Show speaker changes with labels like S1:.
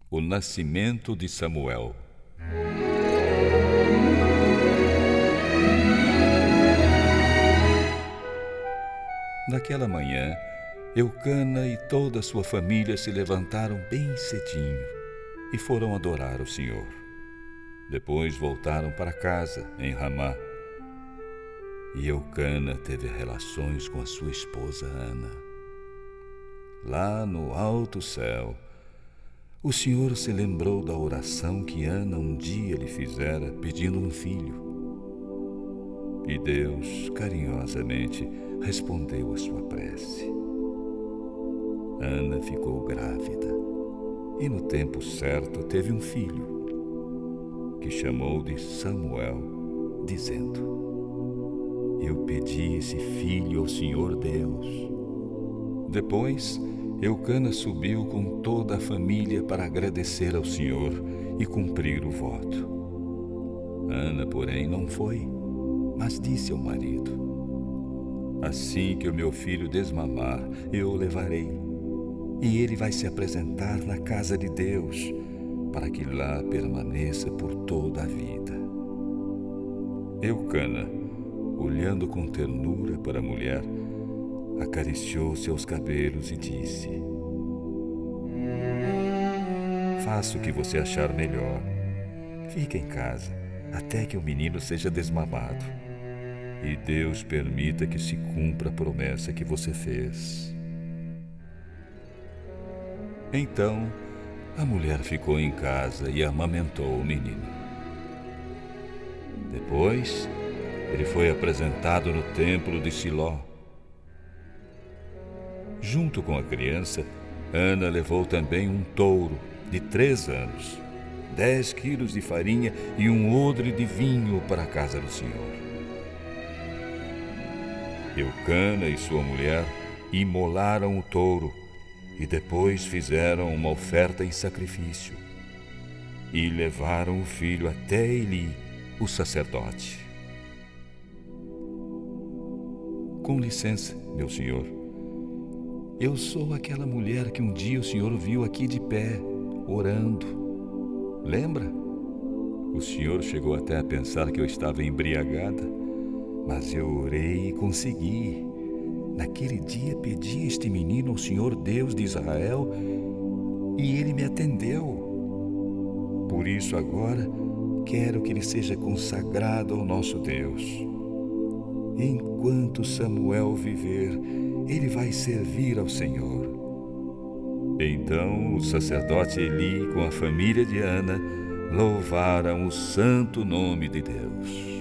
S1: O nascimento de Samuel. Naquela manhã, Eucana e toda a sua família se levantaram bem cedinho e foram adorar o Senhor. Depois voltaram para casa, em Ramá. E Eucana teve relações com a sua esposa Ana. Lá no alto céu, o Senhor se lembrou da oração que Ana um dia lhe fizera pedindo um filho. E Deus, carinhosamente, respondeu a sua prece. Ana ficou grávida e no tempo certo teve um filho, que chamou de Samuel, dizendo: Eu pedi esse filho ao Senhor Deus. Depois, Eucana subiu com toda a família para agradecer ao Senhor e cumprir o voto. Ana, porém, não foi, mas disse ao marido: Assim que o meu filho desmamar, eu o levarei, e ele vai se apresentar na casa de Deus, para que lá permaneça por toda a vida. Eucana, olhando com ternura para a mulher, acariciou seus cabelos e disse: Faça o que você achar melhor. Fique em casa até que o menino seja desmamado, e Deus permita que se cumpra a promessa que você fez. Então, a mulher ficou em casa e amamentou o menino. Depois, ele foi apresentado no templo de Siló. Junto com a criança, Ana levou também um touro de 3 anos, 10 quilos de farinha e um odre de vinho para a casa do Senhor. Eucana e sua mulher imolaram o touro e depois fizeram uma oferta em sacrifício e levaram o filho até Eli, o sacerdote. Com licença, meu senhor. Eu sou aquela mulher que um dia o senhor viu aqui de pé, orando. Lembra? O senhor chegou até a pensar que eu estava embriagada, mas eu orei e consegui. Naquele dia pedi este menino ao Senhor Deus de Israel e ele me atendeu. Por isso agora quero que ele seja consagrado ao nosso Deus. Enquanto Samuel viver, ele vai servir ao Senhor. Então o sacerdote Eli, com a família de Ana, louvaram o santo nome de Deus.